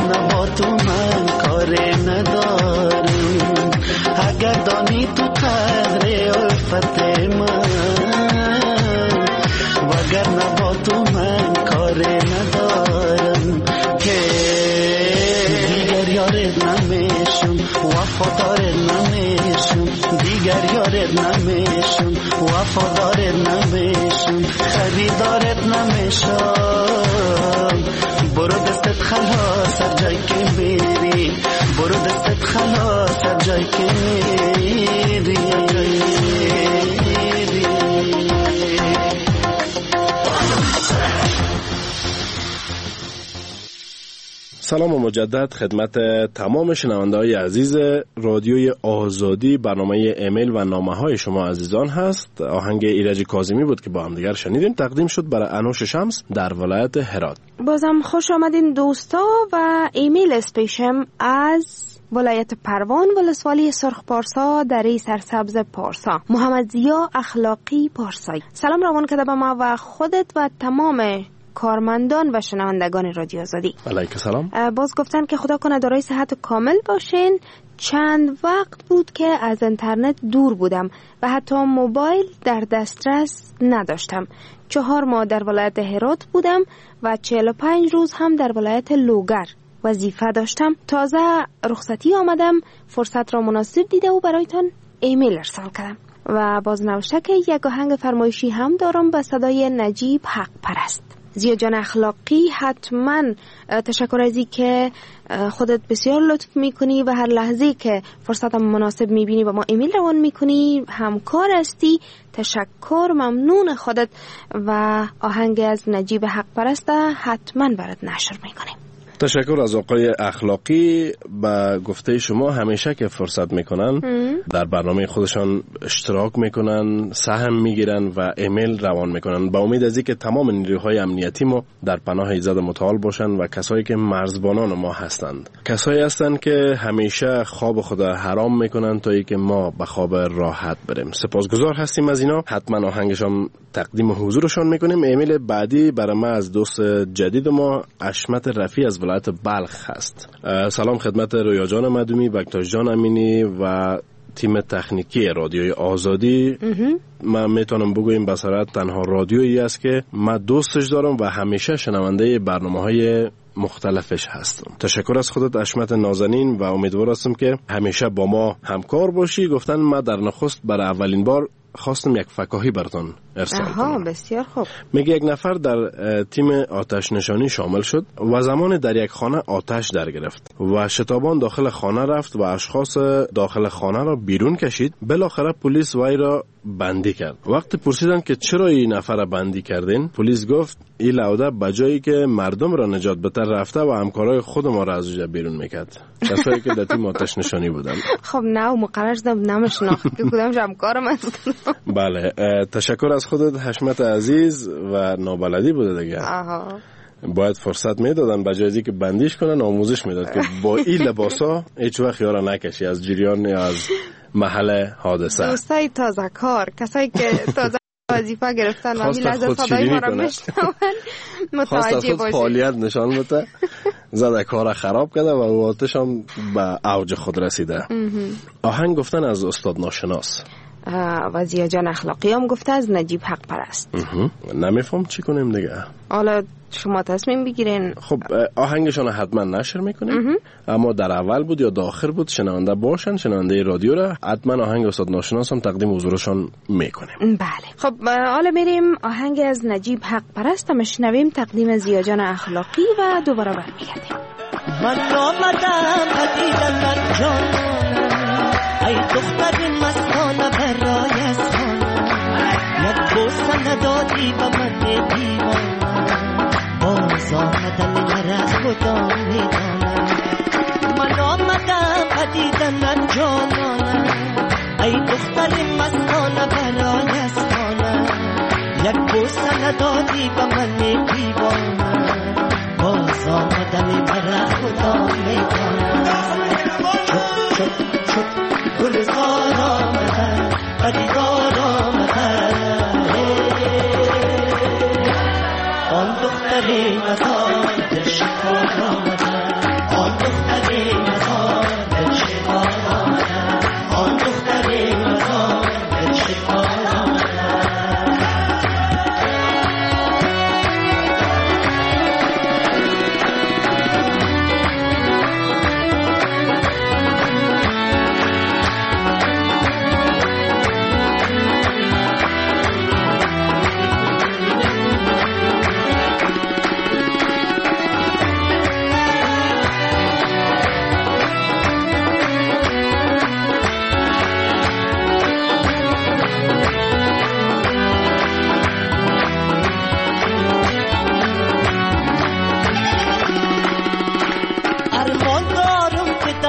وگرنه با تو من کار ندارم. اگر دانی تو قدر الفت من، وگرنه با تو من کار ندارم. که دیگر یارت نمیشم، وفادارت نمیشم. دیگر یارت نمیشم، وفادارت نمیشم. خریدارت نمیشم. برو دستت خلاص هر جای که میری، برو دستت خلاص هر جای که میری. سلام و مجدد خدمت تمام شنونده‌های عزیز رادیوی آزادی. برنامه ایمیل و نامه‌های شما عزیزان هست. آهنگ ایرج کاظمی بود که با هم دیگر شنیدیم، تقدیم شد برای انوش شمس در ولایت هرات. بازم خوش آمدین دوستا و ایمیل اسپیشم از ولایت پروان ولسوالی سرخ پارسا دره سرسبز پارسا، محمد زیا اخلاقی پارسایی. سلام روان کرده به ما و خودت و تمام کارمندان و شنوندگان رادیو آزادی. علیک سلام. باز گفتن که خدا کنه دارای صحت کامل باشین. چند وقت بود که از اینترنت دور بودم و حتی موبایل در دسترس نداشتم. 4 ماه در ولایت هرات بودم و 45 روز هم در ولایت لوگر وظیفه داشتم. تازه رخصتی آمدم، فرصت را مناسب دیده و برایتان ایمیل ارسال کردم. و باز نوشته که یک آهنگ فرمایشی هم دارم به صدای نجیب حق پرست. زیا جان اخلاقی، حتما تشکر ازی که خودت بسیار لطف میکنی و هر لحظه که فرصت مناسب میبینی با ما ایمیل روان میکنی، همکار هستی. تشکر، ممنون خودت. و آهنگ از نجیب حق پرست حتما برات نشر میکنیم. تشکر از آقای اخلاقی. به گفته شما همیشه که فرصت میکنن در برنامه خودشان اشتراک میکنن، سهم میگیرن و ایمیل روان میکنن. با امید از اینکه تمام نیروهای امنیتی ما در پناه ایزد متعال باشن و کسایی که مرزبانان ما هستند، کسایی هستند که همیشه خواب خود حرام میکنن تا اینکه ما به خواب راحت بریم. سپاسگزار هستیم از اینا. حتما آهنگشان تقدیم حضورشان میکنیم. ایمیل بعدی برای ما از دوست جدید ما اشمت رفی از ولایت بلخ هست. سلام خدمت رویا جان مدومی، بکتاش جان امینی و تیم تکنیکی رادیوی آزادی. من میتونم بگویم بصراحت تنها رادیویی است که من دوستش دارم و همیشه شنونده برنامه‌های مختلفش هستم. تشکر از خودت اشمت نازنین و امیدوار هستم که همیشه با ما همکار باشی. گفتن ما در نخست برای اولین بار خواستم یک فکاهی براتون ارسال کنم. بسیار خوب. میگه یک نفر در تیم آتش نشانی شامل شد و زمان در یک خانه آتش در گرفت و شتابان داخل خانه رفت و اشخاص داخل خانه را بیرون کشید. بالاخره پلیس وی را بندی کرد. وقتی پرسیدن که چرا این نفر را بندی کردین، پلیس گفت این لوده بجایی که مردم را نجات بده رفته و همکارای خود ما را از اونجا بیرون میکرد. کسایی که در تیم آتش نشانی بودن. خب نه مقرر شدم نمیشناخت که کدامش همکارم است. بله، تشکر از خودت حشمت عزیز و نابلدی بوده دیگه. باید فرصت میدادن بجای که بندیش کنن، آموزش میداد که با این لباسا هیچ وقت یارا نکشی از جریان یا از محل حادثه. دوستای تازه کار، کسایی که تازه وظیفه گرفتن و همین لحظه صدای ما را میشنون متوجه باشید. فعالیت نشان بده زده کار خراب کرده و وقتش هم به اوج خود رسیده. آهنگ گفتن از استاد ناشناس و زیا جان اخلاقی هم گفته از نجیب حق پرست. نمیفهم چی کنیم دیگه. حالا شما تصمیم بگیرین. خب آهنگشان حتما نشر میکنیم، اما در اول بود یا داخل بود شنونده باشن، شنونده رادیو را حتما آهنگ استاد ناشناس هم تقدیم حضورشان میکنیم. بله. خب حالا میریم آهنگ از نجیب حق پرست میشنویم، تقدیم زیا جان اخلاقی و دوباره برمیگردیم. من آمدم پدیدم در جانم، ای دختر مستانه برای از خانم، یک بوسه ندادی و من دیوانم، باز آمدم مرا خدا میدانم. من آمدم پدیدم در جانم، ای دختر مستانه برای از خانم، یک بوسه ندادی و من دیوانم، باز آمدم مرا خدا میدانم. گلزار آمدن پدیدار آمدن، آن دختری مزار در شکار آمدن،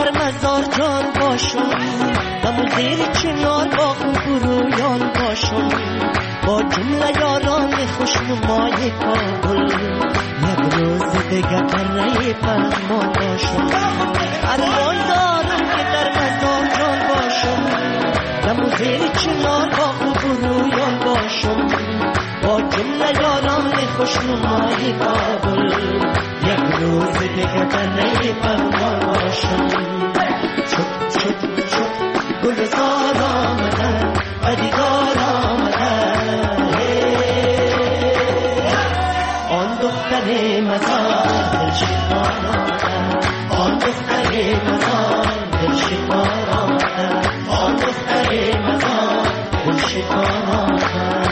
در مزار جان باشم دم زیر چنار با خوبرویان باشم با جمله یاران خوشنمای کابل یک روز دیگه برای پهمان باشم ارمان دارم که در مزار جان باشم دم زیر چنار با خوبرویان باشم با جمله یاران خوشنمای کابل یک روز دیگه برای پهمان باشم چپ چپ چپ گلزار آمدن بدیدار آمدن آن دختر مزار دل شکار آمدن آن دختر مزار دل شکار آمدن آن دختر مزار دل شکار آمدن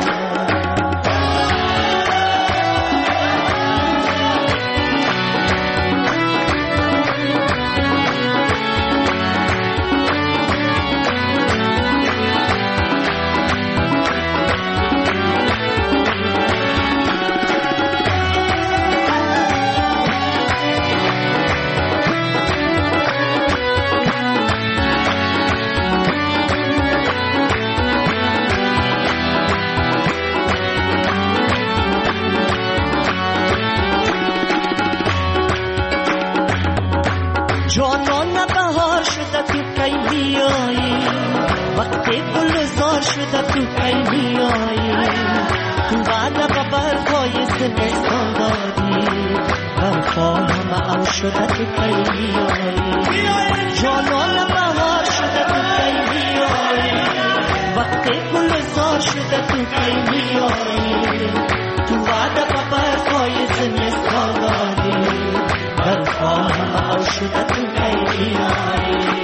وقتی گلزار شده تو کی میایی تو وعده با برفای زمستان دادی برفا همه شده تو کی میایی جانان بهار شده تو کی میایی وقتی گلزار شده تو کی میایی تو وعده با برفای زمستان دادی برفا همه شده تو کی میایی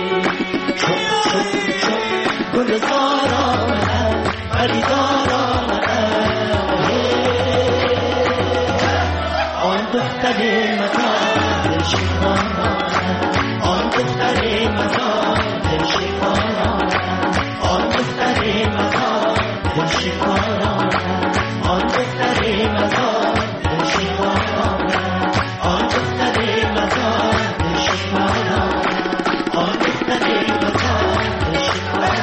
گلزار آمدن خریدار آمدن آن دختر مزار دل شکار آمدن آن دختر مزار دل شکار آمدن آن دختر مزار دل شکار آمدن آن دختر مزار دل شکار آمدن آن دختر مزار دل شکار آمدن آن دختر مزار دل شکار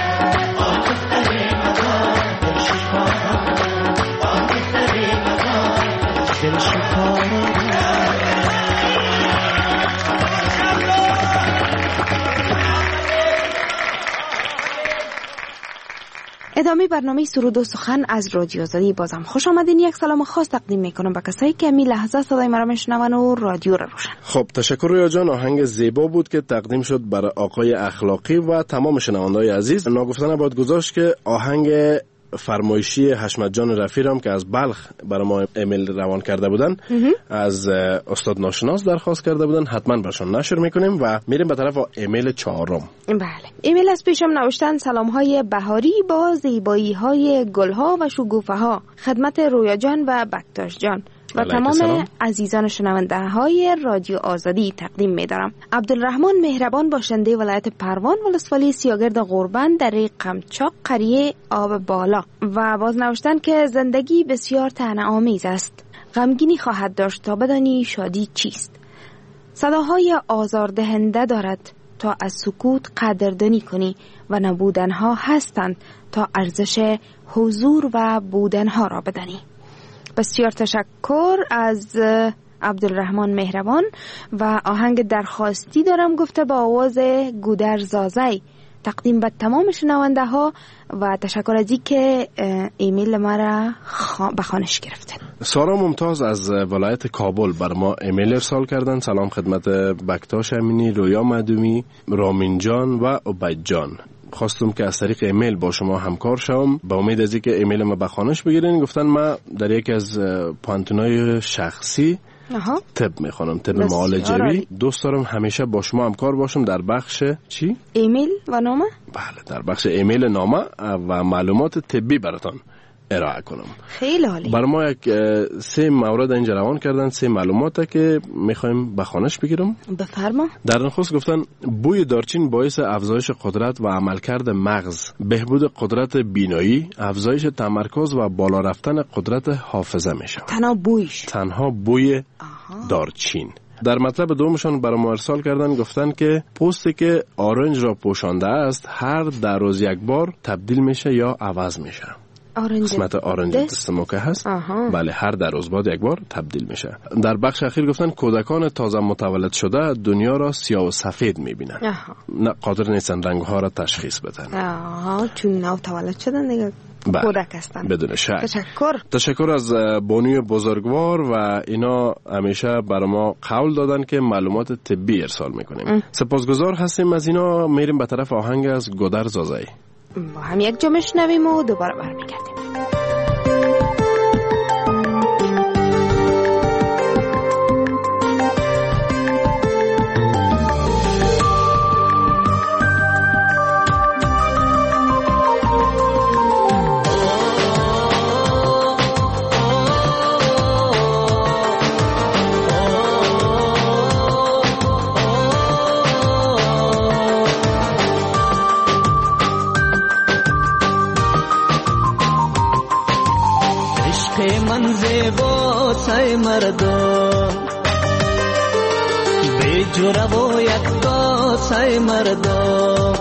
ادامه برنامه سرود و سخن از رادیو آزادی. بازم خوش آمدین. یک سلام خاص تقدیم میکنم به کسایی که می لحظه صدای مرا میشنون و رادیو را روشن. خب تشکر رویا جان. آهنگ زیبا بود که تقدیم شد برای آقای اخلاقی و تمام شنوندگان عزیز. ناگفتن باید گذاشت که آهنگ فرمایشی حشمت جان رفیرم که از بلخ برای ما ایمیل روان کرده بودن از استاد ناشناس درخواست کرده بودن، حتما برشان نشر میکنیم و میریم به طرف ایمیل چهارم. بله، ایمیل از پیشم نوشتن سلام های بهاری با زیبایی های گل ها و شگوفه ها خدمت رویا جان و بکتاش جان و تمام عزیزان شنونده های رادیو آزادی تقدیم می‌دارم. عبدالرحمن مهربان باشنده ولایت پروان ولسوالی سیاگرد قربان در قمچاق قریه آب بالا و باز نوشتن که زندگی بسیار طعنه‌آمیز است، غمگینی خواهد داشت تا بدانی شادی چیست. صداهای آزاردهنده دارد تا از سکوت قدردانی کنی و نبودنها هستند تا ارزش حضور و بودنها را بدانی. بسیار تشکر از عبدالرحمن مهربان و آهنگ درخواستی دارم گفته با آواز گودر زازی تقدیم به تمام شنونده ها و تشکر از اینکه ایمیل ما را به خوانش گرفتن. سارا ممتاز از ولایت کابل بر ما ایمیل ارسال کردن. سلام خدمت بکتاش امینی، رویا مدومی، رامین جان و عبید جان. خواستم که از طریق ایمیل با شما همکار شوم با امید از اینکه ایمیل ما به خوانش بگیرین. گفتن ما در یکی از پانتونای شخصی طب میخوانم، طب معالجوی. دوست دارم همیشه با شما همکار باشم در بخش چی؟ ایمیل و نامه؟ بله، در بخش ایمیل نامه و معلومات طبی براتان ارائه کنم. خیلی عالی. بر ما یک 3 مورد اینجا روان کردن، 3 معلوماته که میخوایم به خوانش بگیرم. بفرما. در نخست گفتن بوی دارچین باعث افزایش قدرت و عملکرد مغز، بهبود قدرت بینایی، افزایش تمرکز و بالا رفتن قدرت حافظه میشه. تنها بویش؟ تنها بوی دارچین. در مطلب دومشان برای ما ارسال کردن، گفتن که پوستی که آرنج را پوشانده است هر در روز یک بار تبدیل میشه یا عوض میشه. قسمت آرنج دستمو که هست بله هر در روز بعد یک بار تبدیل میشه. در بخش اخیر گفتن کودکان تازه متولد شده دنیا را سیاه و سفید میبینن، نه قادر نیستن رنگ ها را تشخیص بدن. چون نو تولد شدن دیگه کودک هستن. بدون شک. تشکر از بانوی بزرگوار و اینا همیشه برای ما قول دادن که معلومات طبی ارسال میکنیم. سپاسگزار هستیم از اینا. میریم به طرف آهنگ از گودر زازایی. با هم یک جا میشنویم و دوباره برمیگردیم. سای مردم به جوره و یک تا سای مردم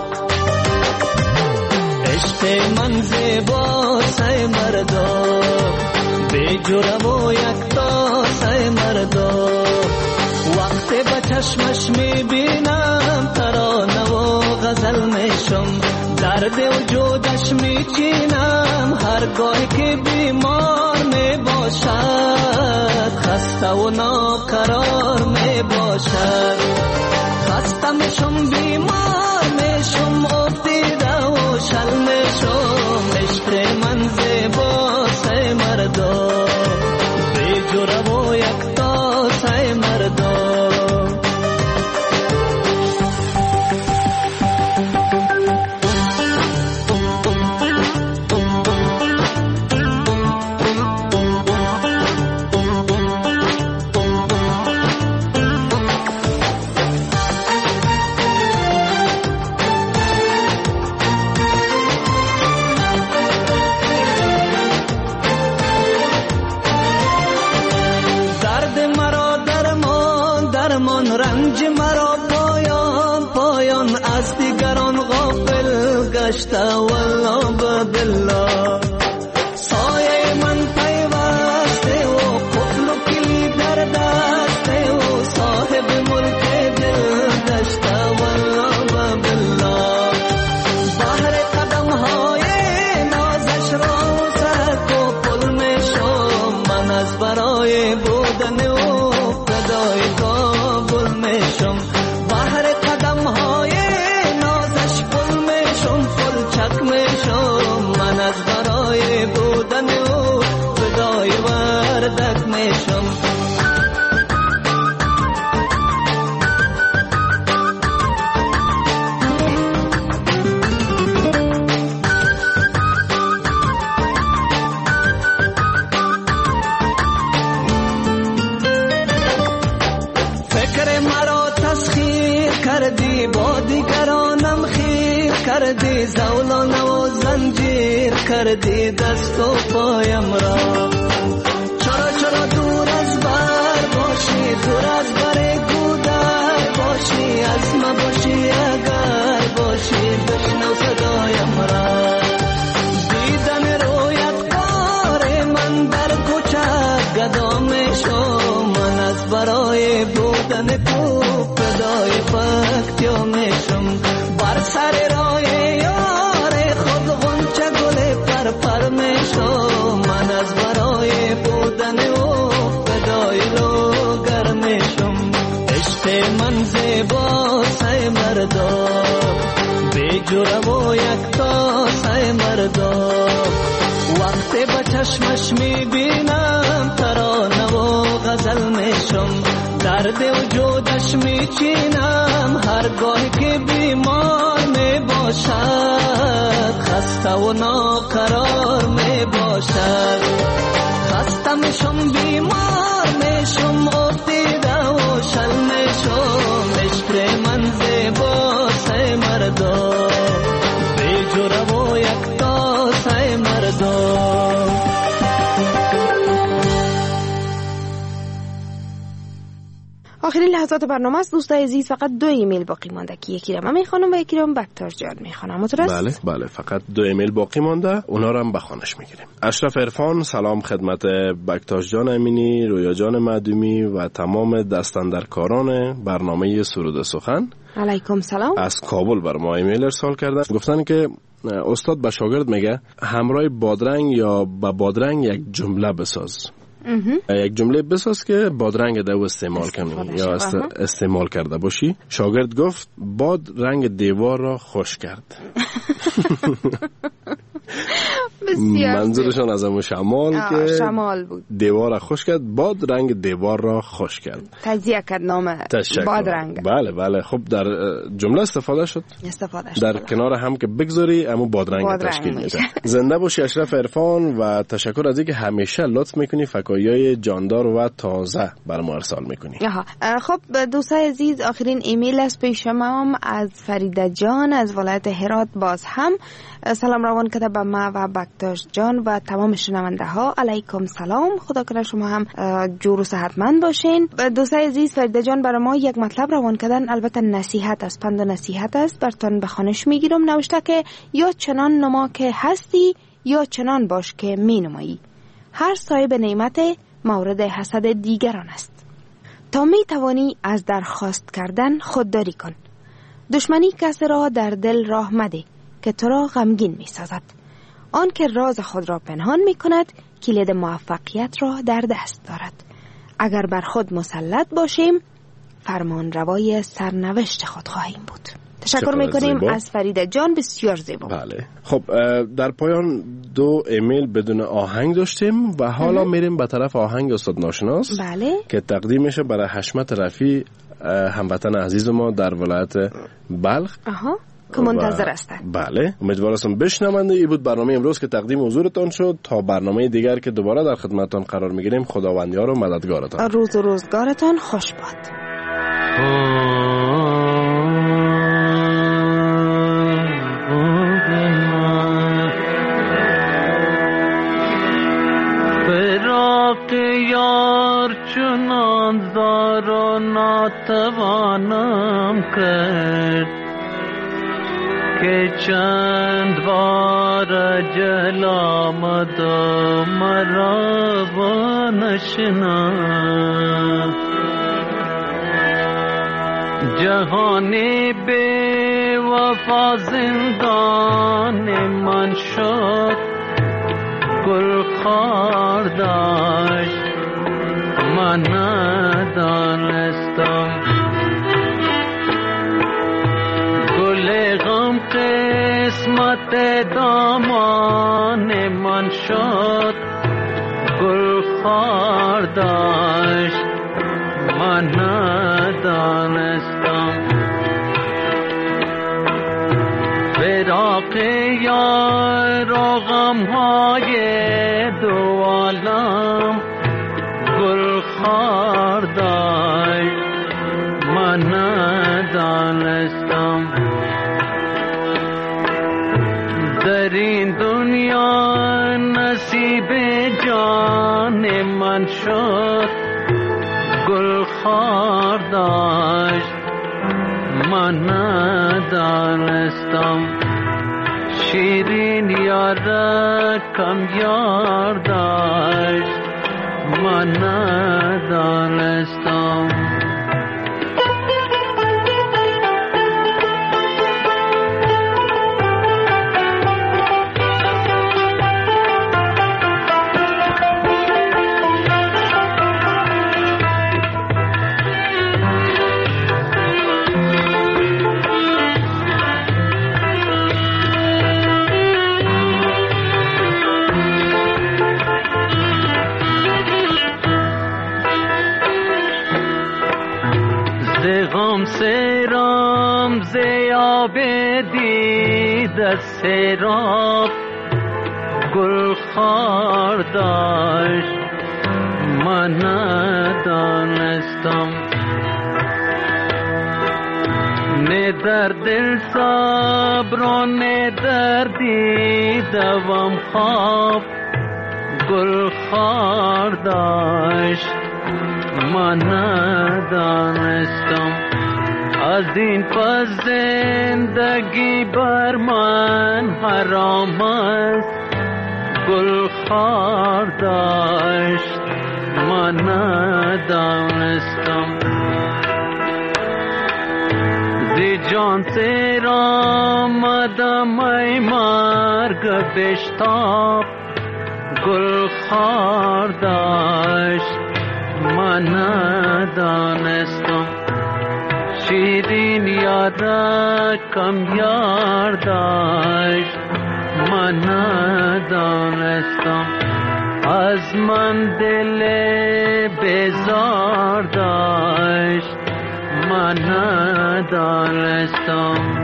عشق من زیبا سای مردم به جوره و یک تا سای مردم وقتی به چشمش میبینم ترانه و غزل میشم درد وجودش میچینم هرگاه که بیمار میباشد خسته و ناقرار میباشد خسته میشم بیمار میشم افتیده و شل میشم عشق من زیبا سای مردم به جوره و یک تا سای مردم والله بالله سایه من پیوسته و قفل و کلی در دسته و صاحب ملک دل داشته والله بالله بحر قدم های نازش را سرک و پل میشم من از برای بودن و فدای کابل میشم بحر قدم های نازش پل میشم چک میشم من از برای بودن او فدای وردک میشم فکر مرا تسخیر کردی با دیگرانم خیر کردی زولانه و زنجیر کردی دست و پایم را چرا دور از بر باشی دور از بر گودر باشی از ما باشی اگر باشی بشنو صدایم را دیدن رویت کار من در کوچه گدا میشم من از برای بودن تو فدای پکتیا میشم بر سر راه یار خود غنچه گل پر میشم من از برای بودن او فدای لوگر میشم عشق من زیبا سای مردم به جوره و یک تا سای مردم وقتی به چشمش میبینم ترانه و غزل میشم درد وجودش میچینم هرگاه که بیمار میباشد خسته و ناقرار میباشد خسته میشم بیمار میشم افتیده و شل میشم عشق من زیبا سای مردم به جوره و یک تا سای مردم آخرین لحظات برنامه است دوستای عزیز. فقط 2 ایمیل باقی مانده که یکی را من میخوانم و یکی را بکتاش جان میخوانم. بله فقط 2 ایمیل باقی مانده، اونا رو هم بخوانش میگیریم. اشرف عرفان سلام خدمت بکتاش جان امینی، رویا جان معدومی و تمام دستاندرکاران برنامه سرود سخن. علیکم سلام. از کابل بر ما ایمیل ارسال کردن، گفتن که استاد به شاگرد میگه همراه بادرنگ یا با بادرنگ یک جمله بساز. یک جمله بساز که بادرنگ دو استعمال کنی یا استعمال کرده باشی. شاگرد گفت باد رنگ دیوار را خوش کرد. منظورشان از همون شمال که شمال بود، دیوار را خوش کرد. باد رنگ دیوار را خوش کرد. تجزیه کرد نام بادرنگ. بله خب در جمله استفاده شد. در کنار هم که بگذاری همون بادرنگ تشکیل میده. زنده باشی اشرف عرفان و تشکر از اینکه همیشه لطف میکنی، فکایای جاندار و تازه بر ما ارسال میکنی. خب دوستای عزیز، آخرین ایمیل از پیش ما از فریده جان از ولایت هرات. باز هم سلام روان کرده به ما و بکتاش جان و تمام شنونده ها. علیکم سلام، خدا کنه شما هم جور و صحتمند باشین. دوستای عزیز، فریده جان برای ما یک مطلب روان کردن، البته نصیحت است، پند و نصیحت است. برتون به خوانش میگیرم. نوشته که یا چنان نما که هستی یا چنان باش که می نمایی. هر صاحب نعمت مورد حسد دیگران است. تا می توانی از درخواست کردن خودداری کن. دشمنی کسی را در دل راه مده که تو را غمگین می سازد. آن که راز خود را پنهان می کند کلید موفقیت را در دست دارد. اگر بر خود مسلط باشیم فرمان روای سرنوشت خود خواهیم بود. تشکر میکنیم از فریده جان، بسیار زیبا. بله خب در پایان 2 ایمیل بدون آهنگ داشتیم و حالا میریم به طرف آهنگ استاد ناشناس. بله. که تقدیم میشه برای حشمت رفیع، هموطن عزیز ما در ولایت بلخ که منتظر هستند. بله امیدوارم بشنونده. این بود برنامه امروز که تقدیم حضورتان شد. تا برنامه دیگر که دوباره در خدمتتان قرار میگیریم، خداوندیار و مددگارتان. روز و روزگارتان خوش باد. فراق یار چنان زار و ناتوانم کرد که چند بار جل آمد و مرا نشناخت. جهانی بی وفا زندان من شد، گل خار داشت من ندانستم. گل غم قسمت دامان من شد، گل خار داشت من ندانستم. فراق یار و غمهای دو عالم، گل خار داشت من ندانستم. در این دنیا نصیب جان من شد، گل خار داشت من ندانستم. شیرین یار کم یار داشت من ندانستم. غم سرام زیاب دید سراب، گل خار داشت من ندانستم. نه در دل صبر و نه در دیدم خواب، گل خار داشت من ندانستم از این پس زندگی بر من حرام است گل خار داشت من ندانستم زی جان سیر آمدم ای مرگ بشتاب گل خار داشت من ندانستم شیرین یارکم یار داشت من ندانستم از من دل بیزار داشت من ندانستم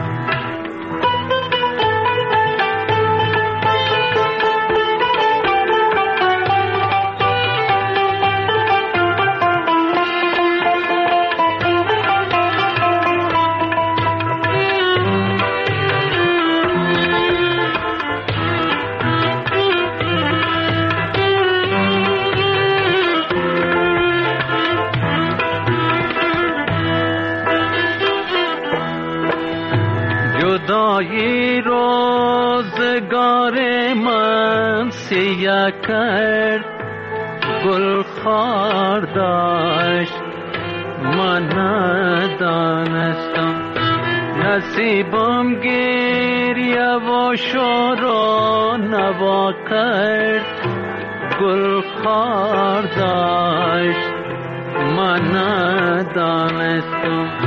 جدایی روزگار من سیاه کرد گل خار داشت من ندانستم نصیبم گریه و شور و نوا کرد گل خار داشت من ندانستم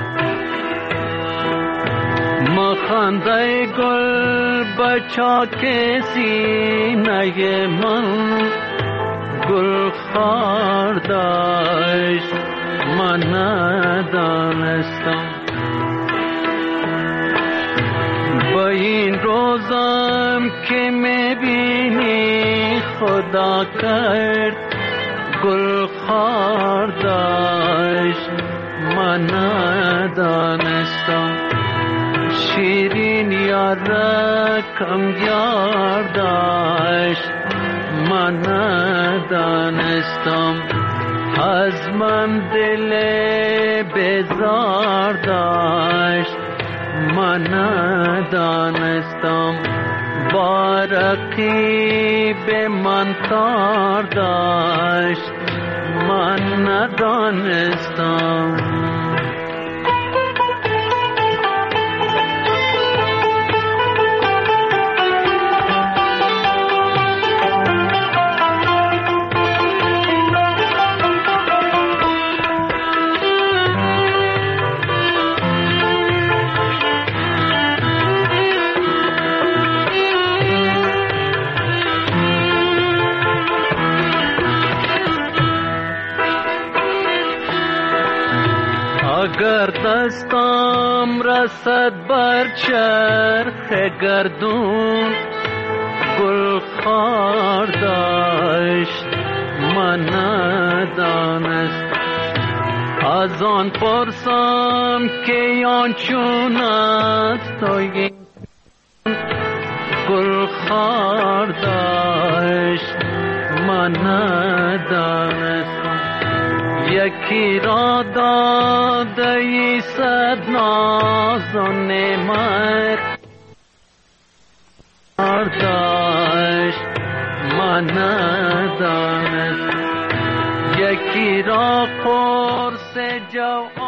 مخنده گل بچا که سینه من گل خار داشت من ندانستم با این روزم که میبینی خدا کرد گل خار داشت من ندانستم شیرین یارکم یار داشت من ندانستم از من دل بیزار داشت من ندانستم با رقیب من کار داشت من ندانستم اگر دستم رسد بر چرخ گردون گل خار داشت من ندانستم از آن پرسم که آن چون است و این گل خار داشت من ندانستم یکی را داده ای صد ناز و نعمت داشت من ندانست یکی را قرص جو